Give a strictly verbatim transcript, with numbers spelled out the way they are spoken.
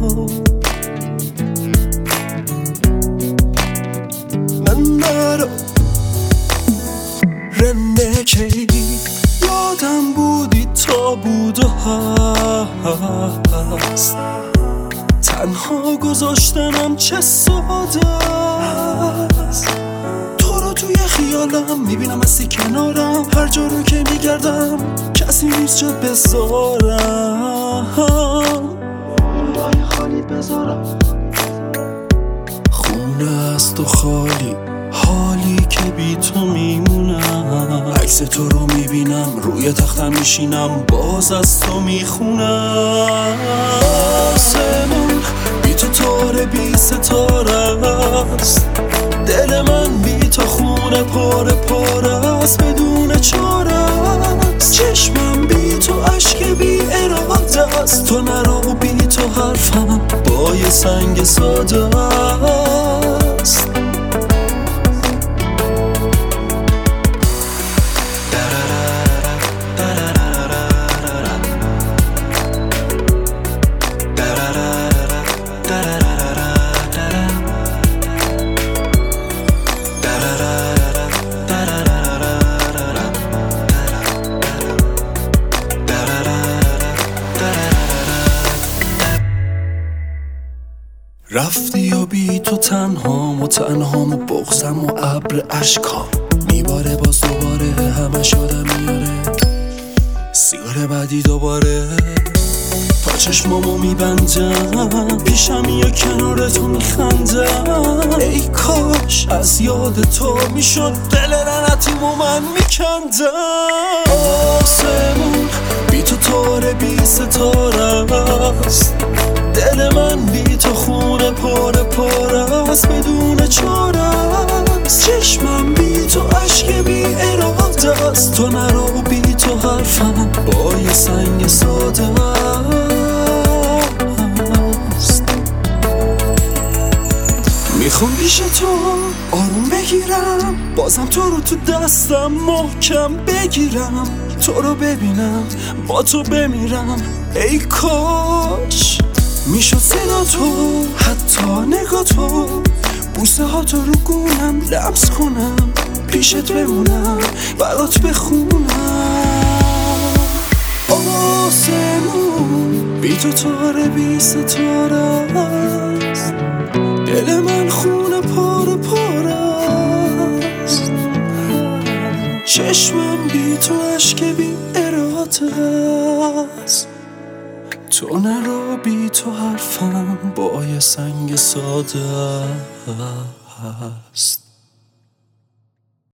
من نرو رنکی یادم بودی تا بود و هست، تنها گذاشتنم چه ساده است. تو رو توی خیالم میبینم هستی کنارم، هر جا رو که میگردم کسی نیست جات بذارم، لای خالی بذارم. خونه است و خالی، حالی که بی تو میمونم. عکس تو رو میبینم روی تختم میشینم، باز از تو میخونم. آسمون بی تو تاره بی ستاره است، دل من بی تو خونه پاره پاره است، بدون چاره است. چشمم بی تو عشق بی اراده است، تو نرو بی تو حرفم با یه سنگ ساده است. رفتی و بی تو تنهام و تنهام و بغزم و ابر اشکام میباره، باز دوباره همه شدم میاره سیگار بعدی دوباره. تا چشمامو میبندم پیشم یا کنار تو میخندم، ای کاش از یاد تو میشد دل رنتیمو من میکندم. آسمون بی تو تاره بی ستاره است، دل من بی تو خونه پاره پاره است، بدون چاره است. چشمم بی تو عشق بی اراده است، تو نرو بی تو حرفم با یه سنگ ساده است. میخوام پیش تو آروم بگیرم، بازم تو رو تو دستم محکم بگیرم، تو رو ببینم با تو بمیرم. ای کاش میشد صدا تو، حتی نگاه تو، بوسه ها تو رو گونم لمس کنم، پیشت بمونم برات بخونم. آسمون بی تو تاره بی ستاره است، دل من خونه پاره پاره است. چشمم بی تو عشق بی اراده است، تو نرو بی تو حرفم با یه سنگ ساده است.